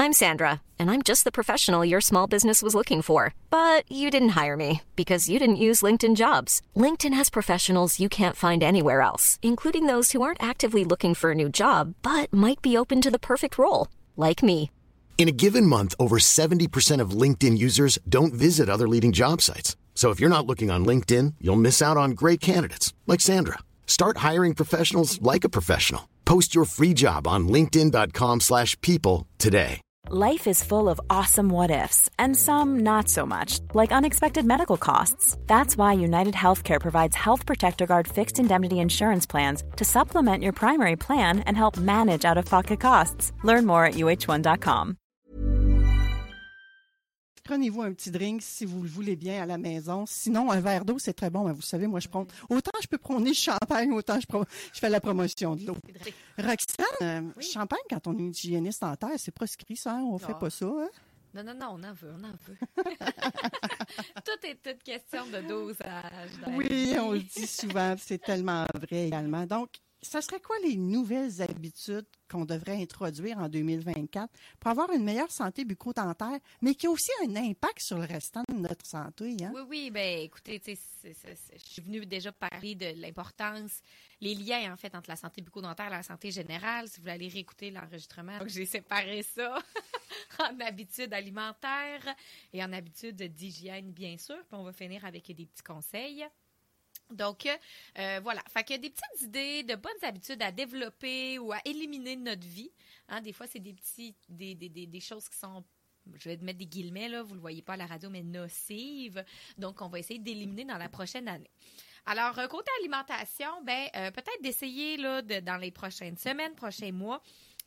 I'm Sandra, and I'm just the professional your small business was looking for. But you didn't hire me because you didn't use LinkedIn Jobs. LinkedIn has professionals you can't find anywhere else, including those who aren't actively looking for a new job, but might be open to the perfect role, like me. In a given month, over 70% of LinkedIn users don't visit other leading job sites. So if you're not looking on LinkedIn, you'll miss out on great candidates like Sandra. Start hiring professionals like a professional. Post your free job on linkedin.com/people today. Life is full of awesome what-ifs, and some not so much, like unexpected medical costs. That's why United Healthcare provides Health Protector Guard fixed indemnity insurance plans to supplement your primary plan and help manage out-of-pocket costs. Learn more at uh1.com. Prenez-vous un petit drink si vous le voulez bien à la maison. Sinon, un verre d'eau, c'est très bon. Vous savez, moi, autant je peux prôner le champagne, autant je fais la promotion de l'eau. Roxane, champagne, quand on est hygiéniste dentaire, c'est proscrit, ça. On fait pas ça. Hein? Non, on en veut. Tout est toute question de dosage. Oui, on le dit souvent, c'est tellement vrai également. Donc, ça serait quoi les nouvelles habitudes qu'on devrait introduire en 2024 pour avoir une meilleure santé bucco-dentaire, mais qui a aussi un impact sur le restant de notre santé? Hein? Oui, bien, écoutez, je suis venue déjà parler de l'importance, les liens, en fait, entre la santé bucco-dentaire et la santé générale. Si vous voulez aller réécouter l'enregistrement, donc j'ai séparé ça en habitudes alimentaires et en habitudes d'hygiène, bien sûr. Puis on va finir avec des petits conseils. Donc, voilà. Fait qu'il y a des petites idées, de bonnes habitudes à développer ou à éliminer de notre vie. Hein, des fois, c'est des choses qui sont, je vais mettre des guillemets, là, vous ne le voyez pas à la radio, mais nocives. Donc, on va essayer d'éliminer dans la prochaine année. Alors, côté alimentation, peut-être d'essayer, là, dans les prochaines semaines, prochains mois,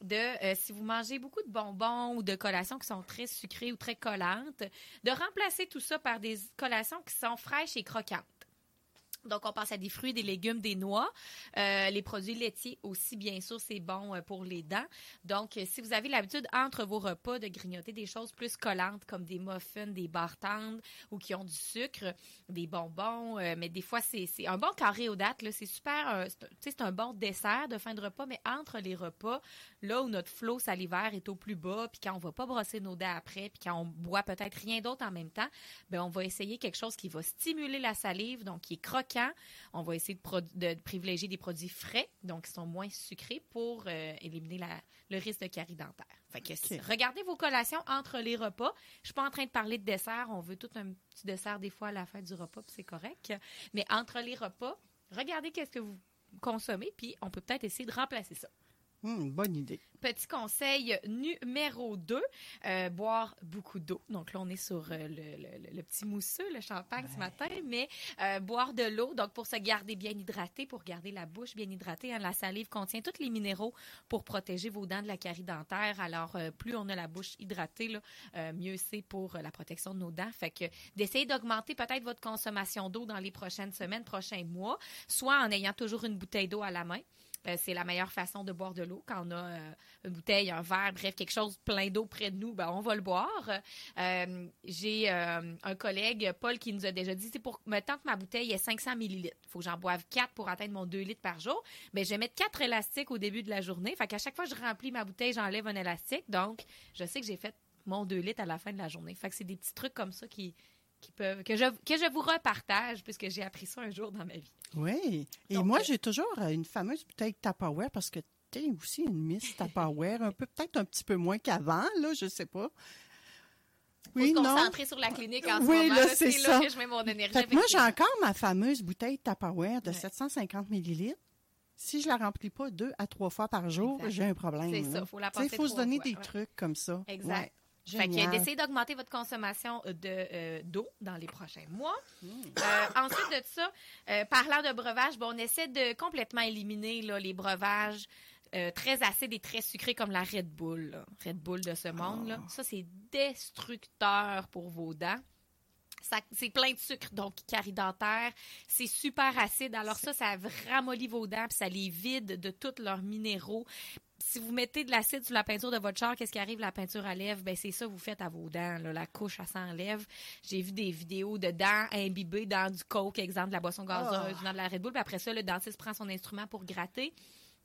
si vous mangez beaucoup de bonbons ou de collations qui sont très sucrées ou très collantes, de remplacer tout ça par des collations qui sont fraîches et croquantes. Donc, on pense à des fruits, des légumes, des noix. Les produits laitiers aussi, bien sûr, c'est bon pour les dents. Donc, si vous avez l'habitude, entre vos repas, de grignoter des choses plus collantes comme des muffins, des barres tendres ou qui ont du sucre, des bonbons, mais des fois, c'est un bon carré aux dattes. Là, c'est super, c'est un bon dessert de fin de repas, mais entre les repas, là où notre flot salivaire est au plus bas, puis quand on ne va pas brosser nos dents après, puis quand on boit peut-être rien d'autre en même temps, on va essayer quelque chose qui va stimuler la salive, donc qui est croquant. On va essayer de privilégier des produits frais, donc qui sont moins sucrés pour éliminer le risque de carie dentaire. Fait que regardez vos collations entre les repas. Je ne suis pas en train de parler de dessert. On veut tout un petit dessert des fois à la fin du repas, puis c'est correct. Mais entre les repas, regardez qu'est-ce que vous consommez, puis on peut peut-être essayer de remplacer ça. Bonne idée. Petit conseil numéro 2, boire beaucoup d'eau. Donc là, on est sur le petit mousseux, le champagne ce matin, mais boire de l'eau, donc pour se garder bien hydraté, pour garder la bouche bien hydratée. Hein, la salive contient tous les minéraux pour protéger vos dents de la carie dentaire. Alors, plus on a la bouche hydratée, là, mieux c'est pour la protection de nos dents. Fait que d'essayer d'augmenter peut-être votre consommation d'eau dans les prochaines semaines, prochains mois, soit en ayant toujours une bouteille d'eau à la main. C'est la meilleure façon de boire de l'eau. Quand on a une bouteille, un verre, bref, quelque chose plein d'eau près de nous, on va le boire. J'ai un collègue, Paul, qui nous a déjà dit, c'est pour tant que ma bouteille est 500 millilitres. Il faut que j'en boive 4 pour atteindre mon 2 litres par jour. Mais je vais mettre 4 élastiques au début de la journée. Fait qu'à chaque fois que je remplis ma bouteille, j'enlève un élastique. Donc, je sais que j'ai fait mon 2 litres à la fin de la journée. Fait que c'est des petits trucs comme ça que je vous repartage puisque j'ai appris ça un jour dans ma vie. Oui. Et donc, moi, j'ai toujours une fameuse bouteille Tupperware parce que tu es aussi une Miss Tupperware, peut-être un petit peu moins qu'avant, là, je sais pas. Oui, non. Concentrer sur la clinique en ce moment. Là, c'est ça. Là que je mets mon énergie. Moi, j'ai encore ma fameuse bouteille Tupperware de 750 millilitres. Si je la remplis pas 2 à 3 fois par jour, j'ai un problème. C'est ça, il faut la passer 3 fois. Il faut se donner des trucs comme ça. Exact. Ouais. Fait que d'essayer d'augmenter votre consommation d'eau dans les prochains mois. Ensuite de ça, parlant de breuvage, on essaie de complètement éliminer là, les breuvages très acides et très sucrés comme la Red Bull. Là. Red Bull de ce monde. Là. Ça, c'est destructeur pour vos dents. C'est plein de sucre, donc carie dentaire. C'est super acide. Alors ça ramollit vos dents puis ça les vide de tous leurs minéraux. Si vous mettez de l'acide sur la peinture de votre char, qu'est-ce qui arrive? La peinture à lèvres, c'est ça que vous faites à vos dents. Là, la couche, elle s'enlève. J'ai vu des vidéos de dents imbibées dans du coke, exemple de la boisson gazeuse, dans de la Red Bull. Puis après ça, le dentiste prend son instrument pour gratter.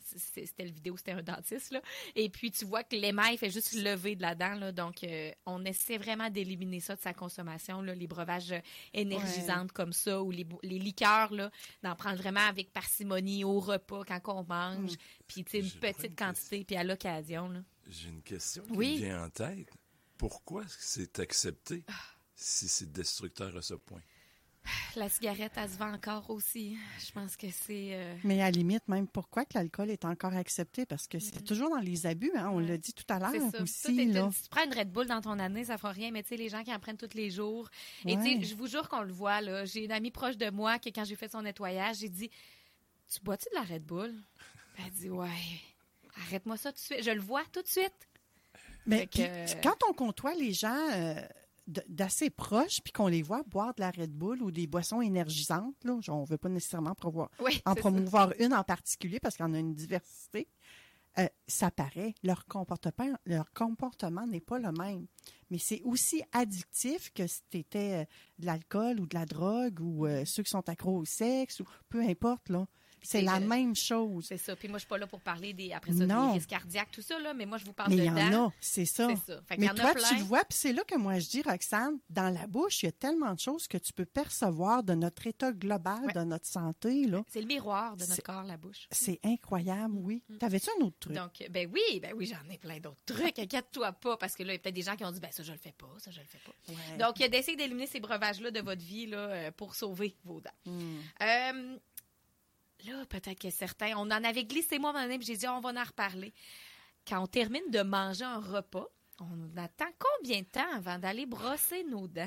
c'était le vidéo, c'était un dentiste, là. Et puis, tu vois que l'émail fait juste lever de la dent, là. Donc, on essaie vraiment d'éliminer ça de sa consommation, là, les breuvages énergisantes comme ça ou les liqueurs, là, d'en prendre vraiment avec parcimonie au repas quand on mange. Puis, tu sais, une petite quantité, puis à l'occasion, là. J'ai une question qui me vient en tête. Pourquoi est-ce que c'est accepté si c'est destructeur à ce point? La cigarette, elle se vend encore aussi. Je pense que c'est... Mais à la limite, même pourquoi que l'alcool est encore accepté? Parce que c'est toujours dans les abus, hein? On l'a dit tout à l'heure aussi. Là. Si tu prends une Red Bull dans ton année, ça fera rien. Mais tu sais, les gens qui en prennent tous les jours. Et tu sais, je vous jure qu'on le voit, là. J'ai une amie proche de moi que quand j'ai fait son nettoyage, j'ai dit, tu bois-tu de la Red Bull? Elle dit, ouais. Arrête-moi ça tout de suite. Je le vois tout de suite. Mais quand on côtoie les gens d'assez proches, puis qu'on les voit boire de la Red Bull ou des boissons énergisantes, là, on ne veut pas nécessairement promouvoir une en particulier parce qu'il y en a une diversité, ça paraît. Leur comportement n'est pas le même. Mais c'est aussi addictif que si c'était de l'alcool ou de la drogue ou ceux qui sont accros au sexe ou peu importe, là. C'est la même chose. C'est ça. Puis moi, je suis pas là pour parler des risques cardiaques, tout ça, là, mais moi, je vous parle mais de il y en a, c'est ça. Mais toi, tu le vois, puis c'est là que moi, je dis, Roxane, dans la bouche, il y a tellement de choses que tu peux percevoir de notre état global, de notre santé. Là. C'est le miroir de notre corps, la bouche. C'est incroyable, oui. T'avais-tu un autre truc? Donc, ben oui, j'en ai plein d'autres trucs. Inquiète-toi pas, parce que là, il y a peut-être des gens qui ont dit, ça, je le fais pas, ça, je le fais pas. Ouais. Donc, d'essayer d'éliminer ces breuvages-là de votre vie là, pour sauver vos dents. Là, peut-être que certains... On en avait glissé, moi, à un moment donné, puis j'ai dit, on va en reparler. Quand on termine de manger un repas, on attend combien de temps avant d'aller brosser nos dents?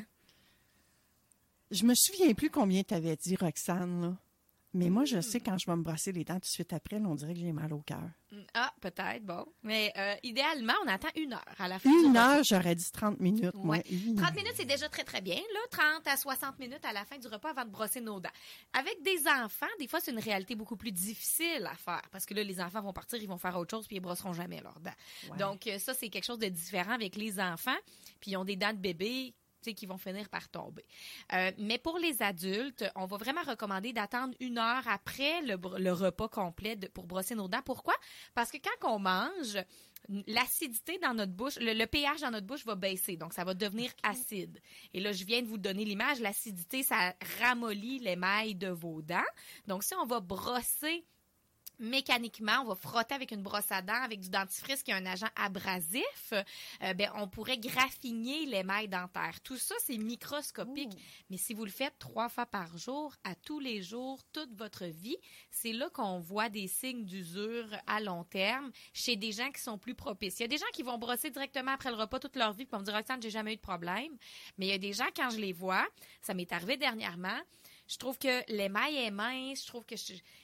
Je me souviens plus combien tu avais dit, Roxane, là. Mais moi, je sais, quand je vais me brosser les dents tout de suite après, là, on dirait que j'ai mal au cœur. Ah, peut-être, bon. Mais idéalement, on attend 1 heure à la fin. 1 heure, j'aurais dit 30 minutes, moi. 30 minutes, c'est déjà très, très bien. Là, 30 à 60 minutes à la fin du repas avant de brosser nos dents. Avec des enfants, des fois, c'est une réalité beaucoup plus difficile à faire. Parce que là, les enfants vont partir, ils vont faire autre chose, puis ils brosseront jamais leurs dents. Ouais. Donc, ça, c'est quelque chose de différent avec les enfants. Puis, ils ont des dents de bébé qui vont finir par tomber. Mais pour les adultes, on va vraiment recommander d'attendre 1 heure après le repas complet pour brosser nos dents. Pourquoi? Parce que quand on mange, l'acidité dans notre bouche, le pH dans notre bouche va baisser, donc ça va devenir acide. Et là, je viens de vous donner l'image, l'acidité, ça ramollit l'émail de vos dents. Donc, si on va brosser mécaniquement, on va frotter avec une brosse à dents, avec du dentifrice qui est un agent abrasif, on pourrait graffiner l'émail dentaire. Tout ça, c'est microscopique. Mais si vous le faites 3 fois par jour, à tous les jours, toute votre vie, c'est là qu'on voit des signes d'usure à long terme chez des gens qui sont plus propices. Il y a des gens qui vont brosser directement après le repas toute leur vie et vont me dire « Roxane, j'ai jamais eu de problème. » Mais il y a des gens, quand je les vois, ça m'est arrivé dernièrement, je trouve que l'émail est mince, je trouve que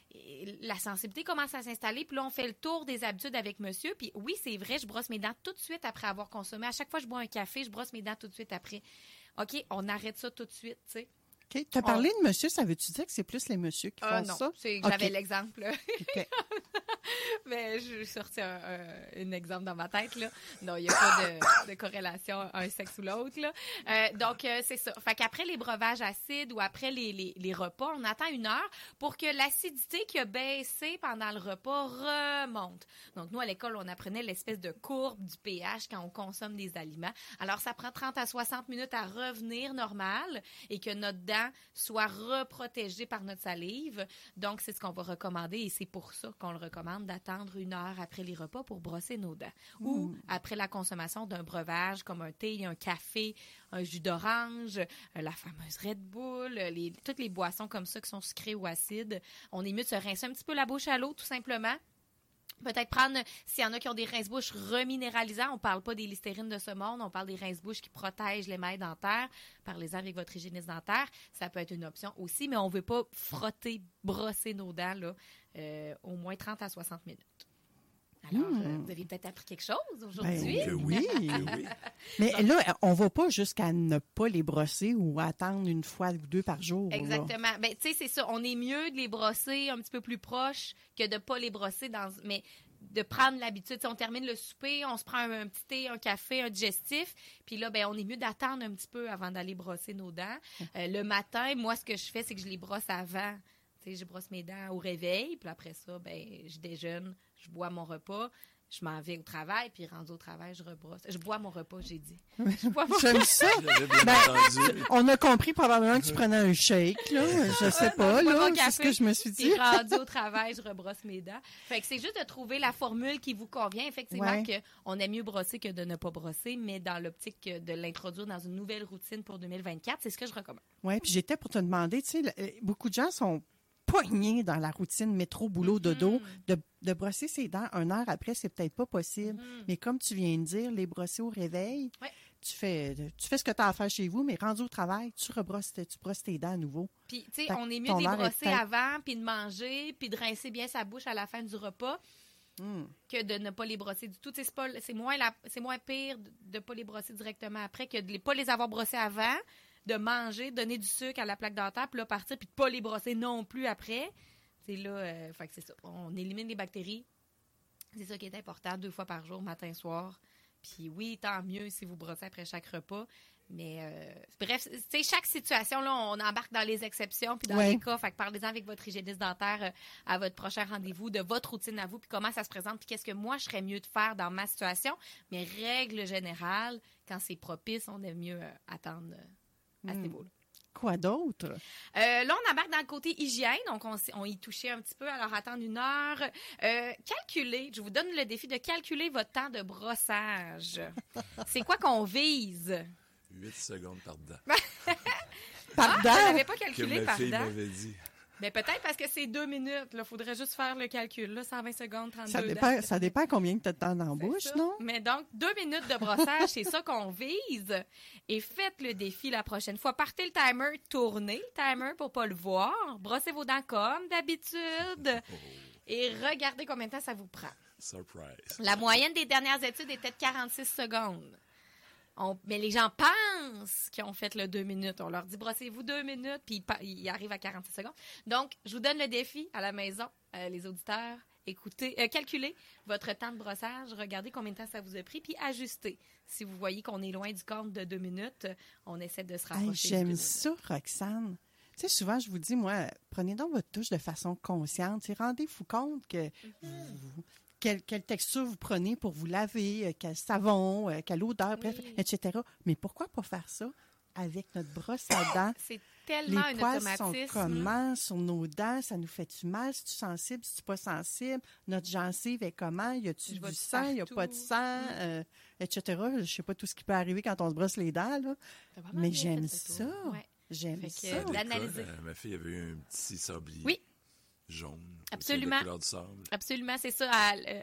la sensibilité commence à s'installer, puis là, on fait le tour des habitudes avec monsieur, puis oui, c'est vrai, je brosse mes dents tout de suite après avoir consommé. À chaque fois que je bois un café, je brosse mes dents tout de suite après. OK, on arrête ça tout de suite, tu sais. OK. Tu as parlé de monsieur, ça veut-tu dire que c'est plus les messieurs qui font non, ça? C'est que j'avais l'exemple. OK. Mais je sorti un exemple dans ma tête, là. Non, il n'y a pas de corrélation un sexe ou l'autre, là. Donc, c'est ça. Fait qu'après les breuvages acides ou après les repas, on attend 1 heure pour que l'acidité qui a baissé pendant le repas remonte. Donc, nous, à l'école, on apprenait l'espèce de courbe du pH quand on consomme des aliments. Alors, ça prend 30 à 60 minutes à revenir normal et que notre dent soit reprotégée par notre salive. Donc, c'est ce qu'on va recommander et c'est pour ça qu'on le recommande d'attendre 1 heure après les repas pour brosser nos dents. Ou après la consommation d'un breuvage comme un thé, un café, un jus d'orange, la fameuse Red Bull, toutes les boissons comme ça qui sont sucrées ou acides. On est mieux de se rincer un petit peu la bouche à l'eau, tout simplement. Peut-être prendre, s'il y en a qui ont des rince-bouches reminéralisants, on parle pas des Listerine de ce monde, on parle des rince-bouches qui protègent l'émail dentaire. Parlez-en avec votre hygiéniste dentaire. Ça peut être une option aussi, mais on veut pas frotter, brosser nos dents là, au moins 30 à 60 minutes. Alors, vous avez peut-être appris quelque chose aujourd'hui. Ben, oui. Mais là, on ne va pas jusqu'à ne pas les brosser ou attendre 1 fois ou 2 par jour. Exactement. Ben, tu sais, c'est ça. On est mieux de les brosser un petit peu plus proche que de ne pas les brosser mais de prendre l'habitude. T'sais, on termine le souper, on se prend un petit thé, un café, un digestif. Puis là, on est mieux d'attendre un petit peu avant d'aller brosser nos dents. Le matin, moi, ce que je fais, c'est que je les brosse avant Tu sais, je brosse mes dents au réveil, puis après ça, ben je déjeune, je bois mon repas. Je m'en vais au travail, puis rendu au travail, je rebrosse. Je bois mon repas, j'ai dit. J'aime ça. On a compris probablement que tu prenais un shake, là. Je sais pas, là. C'est ce que je me suis dit. Puis rendu au travail, je rebrosse mes dents. Fait que c'est juste de trouver la formule qui vous convient. Effectivement, qu'on aime mieux brosser que de ne pas brosser, mais dans l'optique de l'introduire dans une nouvelle routine pour 2024, c'est ce que je recommande. Oui, puis j'étais pour te demander, tu sais, beaucoup de gens sont poignés dans la routine métro, boulot, dodo, de brosser ses dents 1 heure après, c'est peut-être pas possible. Mais comme tu viens de dire, les brosser au réveil, tu fais ce que tu as à faire chez vous, mais rendu au travail, tu brosses tes dents à nouveau. Puis, tu sais, on est mieux de les brosser avant, puis de manger, puis de rincer bien sa bouche à la fin du repas que de ne pas les brosser du tout. C'est moins pire de ne pas les brosser directement après que de ne pas les avoir brossés avant, de manger, donner du sucre à la plaque dentaire, puis là, partir, puis de pas les brosser non plus après. C'est là, fait que c'est ça. On élimine les bactéries. C'est ça qui est important, 2 fois par jour, matin, soir. Puis oui, tant mieux si vous brossez après chaque repas. Mais bref, tu sais, chaque situation, là, on embarque dans les exceptions puis dans les cas. Fait que parlez-en avec votre hygiéniste dentaire à votre prochain rendez-vous, de votre routine à vous, puis comment ça se présente, puis qu'est-ce que moi, je serais mieux de faire dans ma situation. Mais règle générale, quand c'est propice, on aime mieux attendre à ce niveau-là. Quoi d'autre? Là, on embarque dans le côté hygiène, donc on y touchait un petit peu, alors attendre 1 heure. Calculer, je vous donne le défi de calculer votre temps de brossage. C'est quoi qu'on vise? 8 secondes par dent. Par dent? Je n'avais pas calculé que ma par fille dent. m'avait dit. Mais peut-être parce que c'est 2 minutes. Il faudrait juste faire le calcul. Là, 120 secondes, 32 ça dépend combien tu as de temps dans la bouche, non? Mais donc, 2 minutes de brossage, c'est ça qu'on vise. Et faites le défi la prochaine fois. Partez le timer, tournez le timer pour pas le voir. Brossez vos dents comme d'habitude. Et regardez combien de temps ça vous prend. Surprise. La moyenne des dernières études était de 46 secondes. Mais les gens pensent qu'ils ont fait le 2 minutes. On leur dit, brossez-vous 2 minutes, puis ils arrivent à 46 secondes. Donc, je vous donne le défi à la maison, les auditeurs. Calculez votre temps de brossage, regardez combien de temps ça vous a pris, puis ajustez. Si vous voyez qu'on est loin du compte de 2 minutes, on essaie de se rapprocher. J'aime ça, Roxane. Tu sais, souvent, je vous dis, moi, prenez donc votre touche de façon consciente. Rendez-vous compte que quelle texture vous prenez pour vous laver, quel savon, quelle odeur, bref, etc. Mais pourquoi pas faire ça avec notre brosse à dents? C'est tellement un automatisme. Les poils sont comment sur nos dents? Ça nous fait-tu mal? Si tu es sensible, si tu n'es pas sensible? Notre gencive est comment? Y a-tu du sang? Il n'y a pas de sang? Etc. Je ne sais pas tout ce qui peut arriver quand on se brosse les dents, là. Mais j'aime ça. Ouais. J'aime ça. D'analyser. Ma fille avait eu un petit sablier. Oui. Jaune. Absolument. De couleur du sable. Absolument, c'est ça.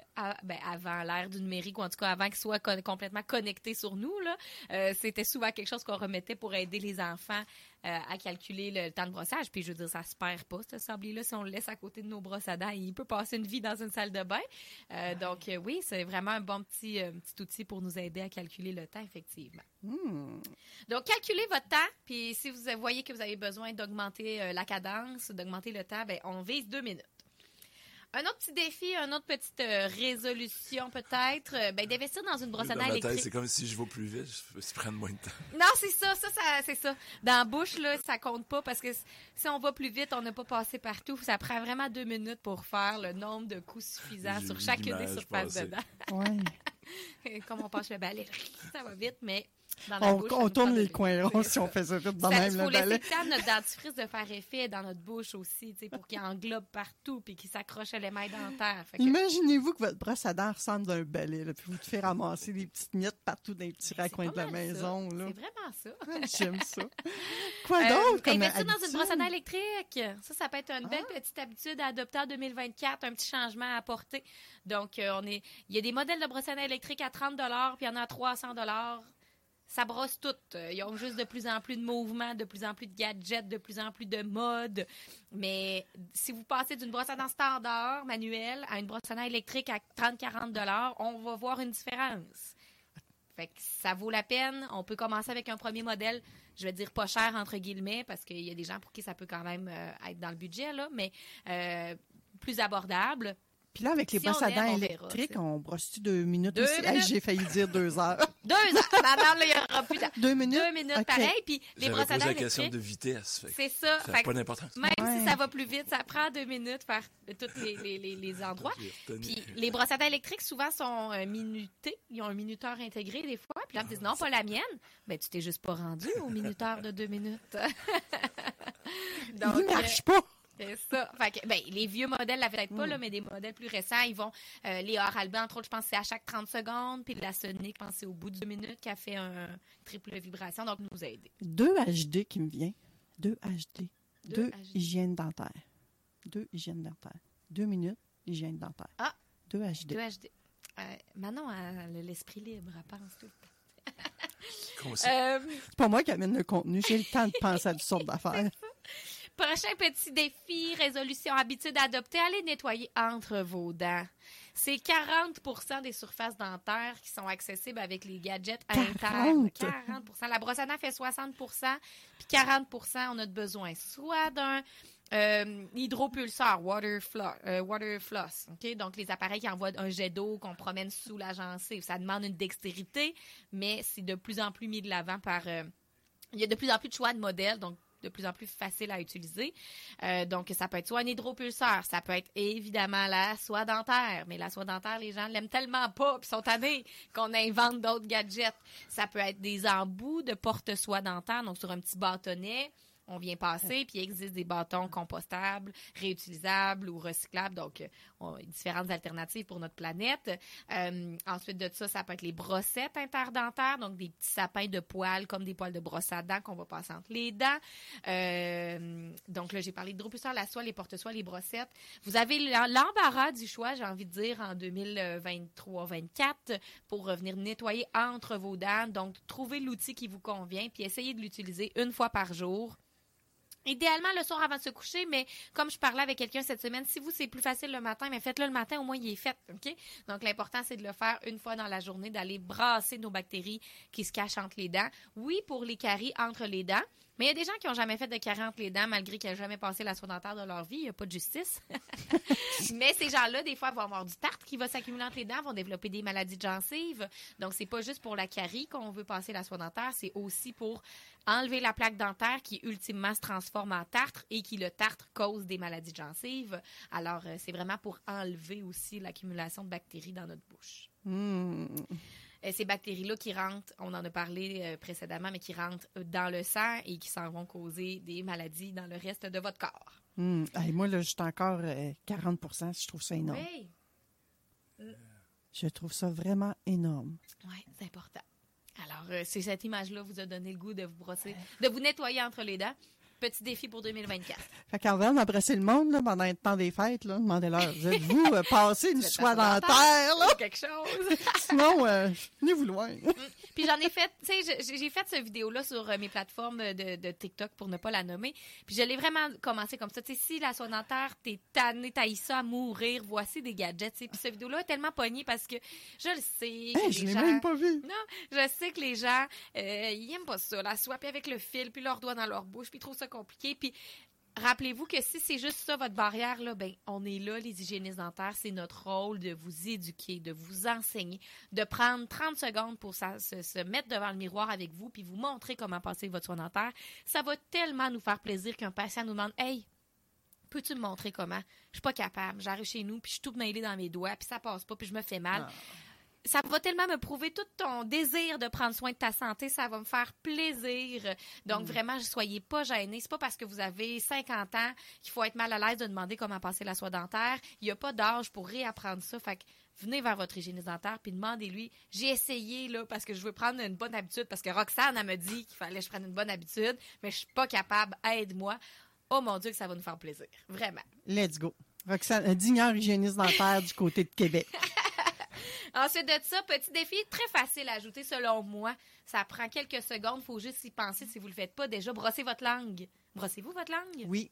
Avant l'ère du numérique, ou en tout cas avant qu'il soit complètement connecté sur nous, là, c'était souvent quelque chose qu'on remettait pour aider les enfants à calculer le temps de brossage. Puis je veux dire, ça se perd pas, ce sablier-là, si on le laisse à côté de nos brosses à dents. Il peut passer une vie dans une salle de bain. Donc oui, c'est vraiment un bon petit outil pour nous aider à calculer le temps, effectivement. Donc, calculez votre temps, puis si vous voyez que vous avez besoin d'augmenter la cadence, d'augmenter le temps, ben on vise 2 minutes. Un autre petit défi, une autre petite résolution peut-être, d'investir dans une brosse à dents électrique. C'est comme si je vais plus vite, je prends moins de temps. Non, c'est ça, c'est ça. Dans la bouche, là, ça compte pas parce que si on va plus vite, on n'a pas passé partout. Ça prend vraiment 2 minutes pour faire le nombre de coups suffisants sur chacune des surfaces de dents. Ouais. Comme on passe le balai, ça va vite, mais dans la bouche, on tourne les coins ronds si on fait ça vite dans même le balai. Il faut laisser le temps de notre dentifrice de faire effet dans notre bouche aussi, pour qu'il englobe partout puis qu'il s'accroche à l'émail dentaire. Imaginez-vous que votre brosse à dents ressemble à un balai, là, puis vous te faites ramasser des petites miettes partout dans les petits raccoins de la maison. Là. C'est vraiment ça. J'aime ça. Quoi d'autre comme investir dans une brosse à dents électrique. Ça peut être une belle petite habitude à adopter en 2024, un petit changement à apporter. Donc, il y a des modèles de brosse à dents électriques à 30 $, puis il y en a à 300 $. Ça brosse tout. Ils ont juste de plus en plus de mouvements, de plus en plus de gadgets, de plus en plus de modes. Mais si vous passez d'une brosse à dents standard, manuelle, à une brosse à dents électrique à 30-40 $, on va voir une différence. Fait que ça vaut la peine. On peut commencer avec un premier modèle, je vais dire pas cher, entre guillemets, parce qu'il y a des gens pour qui ça peut quand même être dans le budget, là, mais plus abordable. Puis là, avec les Si brosses on à dents aime, on verra, électriques, tu sais. on brosse-tu 2 minutes 2 aussi? minutes. J'ai failli dire 2 heures. 2 heures. Madame, là, il n'y aura plus de... 2 minutes? 2 minutes, OK. pareil. Puis les J'avais brosses à posé dents la question électriques, de vitesse. Fait que c'est ça. ça Fait n'a que pas d'importance. même Ouais. si ça va plus vite, ça prend 2 minutes faire tous les endroits. J'ai retenu. Puis les brosses à dents électriques, souvent, sont minutées. Ils ont un minuteur intégré des fois. Puis là, ils disent non, pas la mienne. Ben, tu t'es juste pas rendu au minuteur de 2 minutes. Donc, Il marche pas. c'est ça. Fait que, ben, les vieux modèles l'avaient peut-être pas, là, mais des modèles plus récents, ils vont. Les Oral-B, entre autres, je pense que c'est à chaque 30 secondes. Puis la Sonic, je pense que c'est au bout de 2 minutes qui a fait un triple vibration. Donc, nous aider. 2 HD qui me vient. 2 HD. 2 HD. hygiène dentaire. 2 hygiène dentaire. 2 minutes, hygiène dentaire. Ah. 2 HD. 2 HD. Manon a l'esprit libre, elle pense tout le temps. Concept. C'est pas moi qui amène le contenu. J'ai le temps de penser à toutes sortes d'affaires. Prochain petit défi, résolution, habitude à adopter, allez nettoyer entre vos dents. C'est 40% des surfaces dentaires qui sont accessibles avec les gadgets internes. 40%. La brosse à dents fait 60%, puis 40%, on a besoin soit d'un hydropulseur, water floss. Okay? Donc, les appareils qui envoient un jet d'eau qu'on promène sous la gencive. Ça demande une dextérité, mais c'est de plus en plus mis de l'avant par... il y a de plus en plus de choix de modèles, donc de plus en plus facile à utiliser. Donc, ça peut être soit un hydropulseur, ça peut être évidemment la soie dentaire. Mais la soie dentaire, les gens l'aiment tellement pas, puis sont tannés qu'on invente d'autres gadgets. Ça peut être des embouts de porte-soie dentaire, donc sur un petit bâtonnet. On vient passer, puis il existe des bâtons compostables, réutilisables ou recyclables, donc différentes alternatives pour notre planète. Ensuite de ça, ça peut être les brossettes interdentaires, donc des petits sapins de poils, comme des poils de brosse à dents qu'on va passer entre les dents. Donc là, j'ai parlé d'hydropulseur, la soie, les porte-soie, les brossettes. Vous avez l'embarras du choix, j'ai envie de dire, en 2023-24, pour venir nettoyer entre vos dents. Donc, trouvez l'outil qui vous convient, puis essayez de l'utiliser une fois par jour. Idéalement, le soir avant de se coucher, mais comme je parlais avec quelqu'un cette semaine, si vous, c'est plus facile le matin, mais faites-le le matin, au moins, il est fait, OK? Donc, l'important, c'est de le faire une fois dans la journée, d'aller brasser nos bactéries qui se cachent entre les dents. Oui, pour les caries entre les dents, mais il y a des gens qui n'ont jamais fait de caries entre les dents, malgré qu'ils n'aient jamais passé la soie dentaire de leur vie. Il n'y a pas de justice. Mais ces gens-là, des fois, vont avoir du tartre qui va s'accumuler entre les dents, vont développer des maladies de gencives. Donc, c'est pas juste pour la carie qu'on veut passer la soie dentaire, c'est aussi pour enlever la plaque dentaire qui, ultimement, se transforme en tartre et qui, le tartre, cause des maladies de gencives. Alors, c'est vraiment pour enlever aussi l'accumulation de bactéries dans notre bouche. Ces bactéries-là qui rentrent, on en a parlé précédemment, mais qui rentrent dans le sang et qui s'en vont causer des maladies dans le reste de votre corps. Hey, moi, là, j'étais encore 40%. Je trouve ça énorme. Oui. Je trouve ça vraiment énorme. Oui, c'est important. Alors, c'est cette image-là vous a donné le goût de vous brosser, de vous nettoyer entre les dents. Petit défi pour 2024. Fait qu'en venant d'embrasser le monde, là, pendant le temps des fêtes, là, demandez-leur, êtes-vous passé une soie dentaire, là? Quelque chose. Sinon, venez-vous loin. Puis j'en ai fait, tu sais, j'ai fait cette vidéo-là sur mes plateformes de TikTok pour ne pas la nommer. Puis je l'ai vraiment commencé comme ça. Tu sais, si la soie dentaire, t'es tanné, t'haïs ça à mourir, voici des gadgets. T'sais. Puis cette vidéo-là est tellement pognée parce que je le sais. Que Je les l'ai gens... même pas vu. Non, je sais que les gens, ils aiment pas ça, la soie, puis avec le fil, puis leurs doigts dans leur bouche, puis ils trouvent ça compliqué. Puis rappelez-vous que si c'est juste ça, votre barrière, là, ben, on est là, les hygiénistes dentaires. C'est notre rôle de vous éduquer, de vous enseigner, de prendre 30 secondes pour se mettre devant le miroir avec vous puis vous montrer comment passer votre soin dentaire. Ça va tellement nous faire plaisir qu'un patient nous demande « Hey, peux-tu me montrer comment? Je suis pas capable. J'arrive chez nous, puis je suis toute mêlée dans mes doigts, puis ça passe pas, puis je me fais mal. » Ça va tellement me prouver tout ton désir de prendre soin de ta santé. Ça va me faire plaisir. Donc, vraiment, soyez pas gênés. C'est pas parce que vous avez 50 ans qu'il faut être mal à l'aise de demander comment passer la soie dentaire. Il n'y a pas d'âge pour réapprendre ça. Fait que venez vers votre hygiéniste dentaire puis demandez-lui. J'ai essayé, là, parce que je veux prendre une bonne habitude. Parce que Roxane, elle me dit qu'il fallait que je prenne une bonne habitude. Mais je suis pas capable. Aide-moi. Oh mon Dieu, que ça va nous faire plaisir. Vraiment. Let's go. Roxane, digneur hygiéniste dentaire du côté de Québec. Ensuite de ça, petit défi très facile à ajouter selon moi. Ça prend quelques secondes. Il faut juste y penser si vous ne le faites pas. Déjà, brossez votre langue. Brossez-vous votre langue? Oui.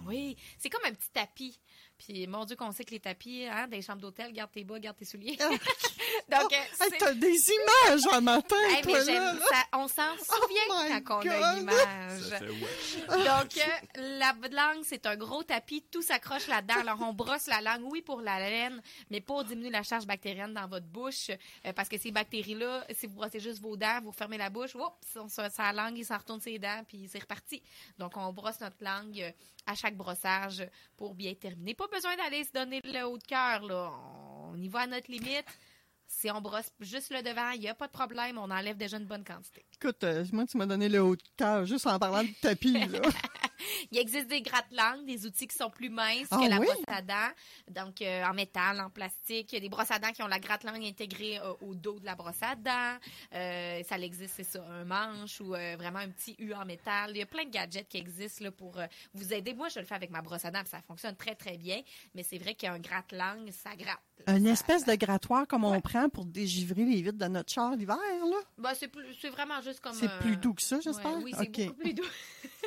Oui, c'est comme un petit tapis. Puis, mon Dieu, qu'on sait que les tapis, dans les chambres d'hôtel, garde tes bas, garde tes souliers. Donc, t'as des images en matin, toi, mais là. on s'en souvient quand on a l'image. Ça fait wesh. Donc, la langue, c'est un gros tapis, tout s'accroche là-dedans. Alors, on brosse la langue, oui, pour la laine, mais pour diminuer la charge bactérienne dans votre bouche, parce que ces bactéries-là, si vous brossez juste vos dents, vous fermez la bouche, sa langue, il s'en retourne ses dents, puis c'est reparti. Donc, on brosse notre langue à chaque brossage pour bien terminer. Pas besoin d'aller se donner le haut de cœur, là. On y va à notre limite. Si on brosse juste le devant, il n'y a pas de problème. On enlève déjà une bonne quantité. Écoute, moi, tu m'as donné le haut de cœur juste en parlant de tapis, là. Il existe des gratte-langues, des outils qui sont plus minces Ah que la oui? brosse à dents. Donc, en métal, en plastique. Il y a des brosses à dents qui ont la gratte-langue intégrée au dos de la brosse à dents. Ça existe, c'est ça, un manche ou vraiment un petit U en métal. Il y a plein de gadgets qui existent là, pour vous aider. Moi, je le fais avec ma brosse à dents, puis ça fonctionne très, très bien. Mais c'est vrai qu'un gratte-langue, ça gratte. Une espèce de grattoir comme on prend pour dégivrer les vitres de notre char l'hiver, là. Ben, c'est vraiment juste comme... C'est plus doux que ça, j'espère? Ouais, oui, c'est beaucoup plus doux.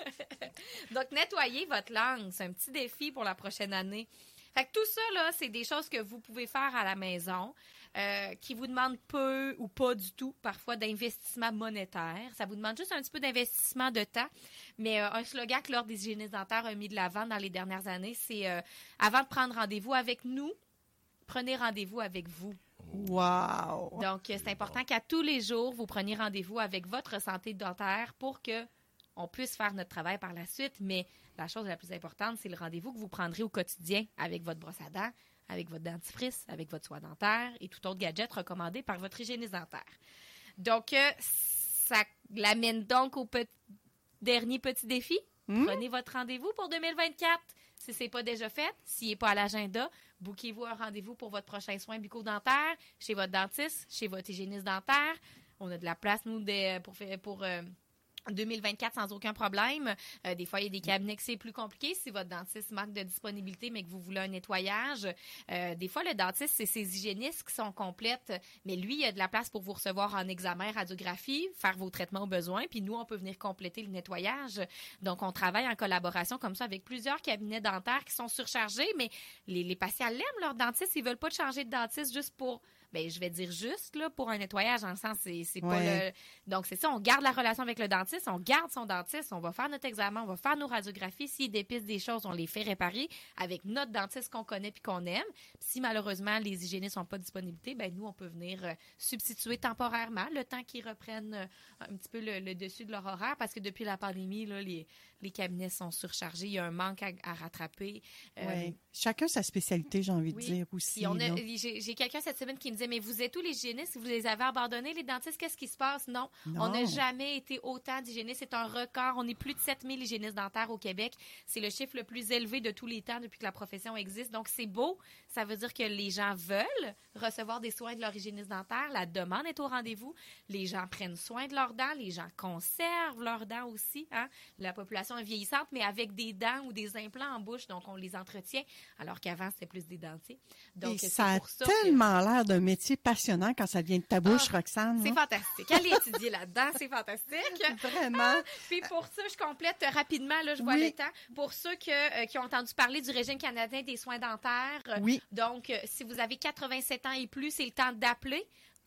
Donc, nettoyer votre langue, c'est un petit défi pour la prochaine année. Fait que tout ça, là, c'est des choses que vous pouvez faire à la maison, qui vous demandent peu ou pas du tout, parfois, d'investissement monétaire. Ça vous demande juste un petit peu d'investissement de temps. Mais un slogan que l'Ordre des hygiénistes dentaires a mis de l'avant dans les dernières années, c'est avant de prendre rendez-vous avec nous, prenez rendez-vous avec vous. Wow! Donc, c'est important qu'à tous les jours, vous preniez rendez-vous avec votre santé dentaire pour que on puisse faire notre travail par la suite. Mais la chose la plus importante, c'est le rendez-vous que vous prendrez au quotidien avec votre brosse à dents, avec votre dentifrice, avec votre soie dentaire et tout autre gadget recommandé par votre hygiéniste dentaire. Donc, ça l'amène donc au dernier petit défi. Prenez votre rendez-vous pour 2024. Si ce n'est pas déjà fait, s'il n'est pas à l'agenda, booquez-vous un rendez-vous pour votre prochain soin bucco-dentaire chez votre dentiste, chez votre hygiéniste dentaire. On a de la place, nous, pour 2024 sans aucun problème. Des fois, il y a des cabinets que c'est plus compliqué si votre dentiste manque de disponibilité, mais que vous voulez un nettoyage. Des fois, le dentiste, c'est ses hygiénistes qui sont complètes, mais lui, il y a de la place pour vous recevoir en examen, radiographie, faire vos traitements au besoin, puis nous, on peut venir compléter le nettoyage. Donc, on travaille en collaboration comme ça avec plusieurs cabinets dentaires qui sont surchargés, mais les patients l'aiment, leur dentiste. Ils veulent pas changer de dentiste juste pour... Bien, je vais dire juste là pour un nettoyage, dans le sens, c'est pas le... Donc, c'est ça, on garde la relation avec le dentiste, on garde son dentiste, on va faire notre examen, on va faire nos radiographies. S'il dépiste des choses, on les fait réparer avec notre dentiste qu'on connaît puis qu'on aime. Si, malheureusement, les hygiénistes n'ont pas de disponibilité, bien, nous, on peut venir substituer temporairement le temps qu'ils reprennent un petit peu le dessus de leur horaire, parce que depuis la pandémie, là, les cabinets sont surchargés. Il y a un manque à rattraper. Chacun sa spécialité, j'ai envie de dire aussi. J'ai quelqu'un cette semaine qui me disait, mais vous êtes où les hygiénistes? Si vous les avez abandonnés, les dentistes, qu'est-ce qui se passe? Non. On n'a jamais été autant d'hygiénistes. C'est un record. On est plus de 7000 hygiénistes dentaires au Québec. C'est le chiffre le plus élevé de tous les temps depuis que la profession existe. Donc, c'est beau. Ça veut dire que les gens veulent recevoir des soins de leur hygiéniste dentaire. La demande est au rendez-vous. Les gens prennent soin de leurs dents. Les gens conservent leurs dents aussi. Hein? La population est vieillissante, mais avec des dents ou des implants en bouche. Donc, on les entretient, alors qu'avant, c'était plus des dentiers. Donc, et ça a tellement l'air d'un métier passionnant quand ça vient de ta bouche, Roxane. C'est fantastique. Aller étudier là-dedans, c'est fantastique. Vraiment. Puis pour ça, je complète rapidement, là, je vois le temps. Pour ceux qui ont entendu parler du régime canadien des soins dentaires, donc, si vous avez 87 ans et plus, c'est le temps d'appeler.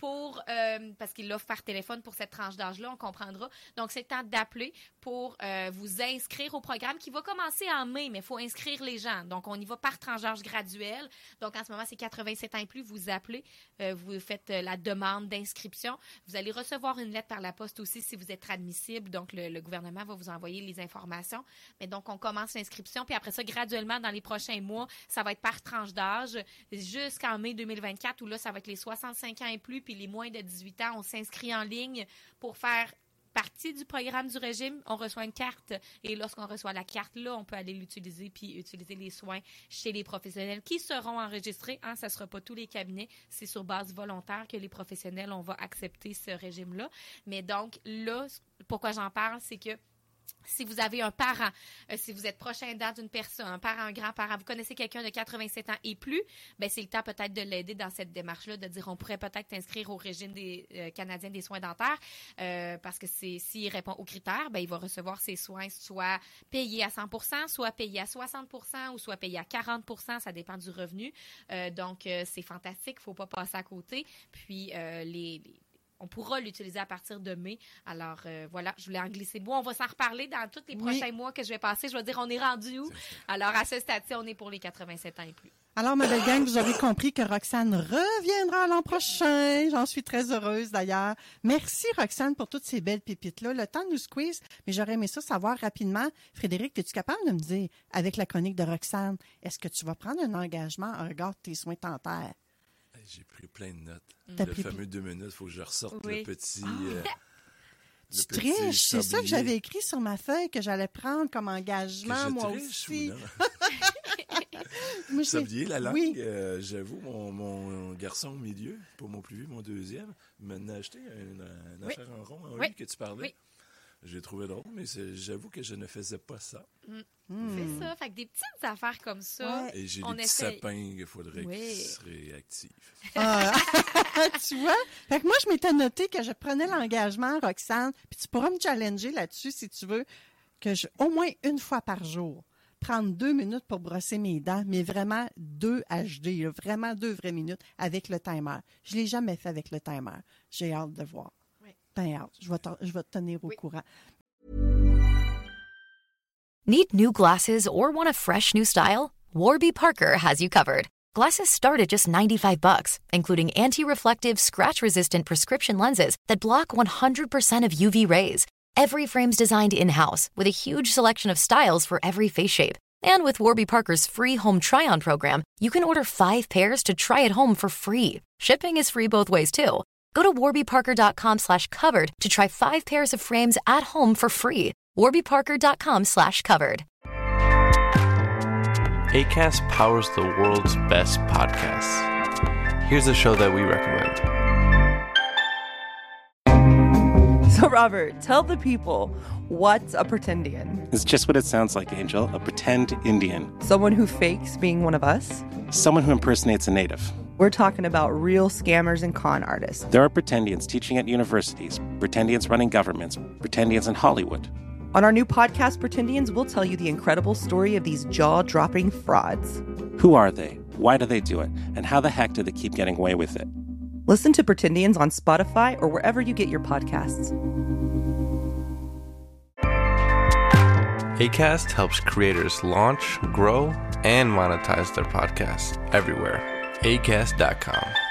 Parce qu'il l'offre par téléphone pour cette tranche d'âge-là, on comprendra. Donc, c'est le temps d'appeler pour vous inscrire au programme qui va commencer en mai, mais il faut inscrire les gens. Donc, on y va par tranche d'âge graduelle. Donc, en ce moment, c'est 87 ans et plus. Vous appelez, vous faites la demande d'inscription. Vous allez recevoir une lettre par la poste aussi si vous êtes admissible. Donc, le gouvernement va vous envoyer les informations. Mais donc, on commence l'inscription. Puis après ça, graduellement, dans les prochains mois, ça va être par tranche d'âge jusqu'en mai 2024 où là, ça va être les 65 ans et plus. Puis les moins de 18 ans, on s'inscrit en ligne pour faire partie du programme du régime. On reçoit une carte et lorsqu'on reçoit la carte, là, on peut aller l'utiliser puis utiliser les soins chez les professionnels qui seront enregistrés. Ça ne sera pas tous les cabinets. C'est sur base volontaire que les professionnels, on va accepter ce régime-là. Mais donc, là, pourquoi j'en parle, c'est que Si vous avez un parent, si vous êtes proche aidant d'une personne, un parent, un grand-parent, vous connaissez quelqu'un de 87 ans et plus, ben c'est le temps peut-être de l'aider dans cette démarche-là, de dire on pourrait peut-être t'inscrire au régime des canadien des soins dentaires parce que s'il répond aux critères, ben il va recevoir ses soins soit payés à 100%, soit payés à 60% ou soit payés à 40%, ça dépend du revenu. Donc, c'est fantastique, il ne faut pas passer à côté. Puis, on pourra l'utiliser à partir de mai. Alors, voilà, je voulais en glisser le bout. On va s'en reparler dans tous les prochains mois que je vais passer. Je vais dire, on est rendu où? Alors, à ce stade-ci, on est pour les 87 ans et plus. Alors, ma belle gang, vous avez compris que Roxane reviendra l'an prochain. J'en suis très heureuse, d'ailleurs. Merci, Roxane, pour toutes ces belles pépites-là. Le temps nous squeeze, mais j'aurais aimé ça savoir rapidement. Frédéric, es-tu capable de me dire, avec la chronique de Roxane, est-ce que tu vas prendre un engagement en regard de tes soins dentaires? J'ai pris plein de notes. Le fameux 2 minutes, il faut que je ressorte le petit... Tu triches, c'est ça que j'avais écrit sur ma feuille que j'allais prendre comme engagement, que moi triche, aussi. Vous saviez la langue? Oui. J'avoue, mon garçon au milieu, pas mon plus vieux, mon deuxième, m'a acheté une affaire en rond en U que tu parlais. Oui. J'ai trouvé drôle, mais j'avoue que je ne faisais pas ça. C'est ça. Fait que des petites affaires comme ça. Ouais. Et j'ai des petits sapins qu'il faudrait qu'ils se réactivent. Tu vois? Fait que moi, je m'étais noté que je prenais l'engagement, Roxane, puis tu pourras me challenger là-dessus si tu veux, que au moins une fois par jour, prendre 2 minutes pour brosser mes dents, mais vraiment 2 HD, là, vraiment 2 vraies minutes avec le timer. Je ne l'ai jamais fait avec le timer. J'ai hâte de voir. Ben hâte. Je vais te tenir au courant. Need new glasses or want a fresh new style? Warby Parker has you covered. Glasses start at just $95, including anti-reflective, scratch-resistant prescription lenses that block 100% of UV rays. Every frame's designed in-house with a huge selection of styles for every face shape. And with Warby Parker's free home try-on program, you can order 5 pairs to try at home for free. Shipping is free both ways, too. Go to warbyparker.com/covered to try 5 pairs of frames at home for free. warbyparker.com/covered. Acast powers the world's best podcasts. Here's a show that we recommend. So, Robert, tell the people, what's a pretendian? It's just what it sounds like, Angel. A pretend Indian. Someone who fakes being one of us? Someone who impersonates a native. We're talking about real scammers and con artists. There are pretendians teaching at universities, pretendians running governments, pretendians in Hollywood. On our new podcast, Pretendians, we'll tell you the incredible story of these jaw-dropping frauds. Who are they? Why do they do it? And how the heck do they keep getting away with it? Listen to Pretendians on Spotify or wherever you get your podcasts. Acast helps creators launch, grow, and monetize their podcasts everywhere. Acast.com.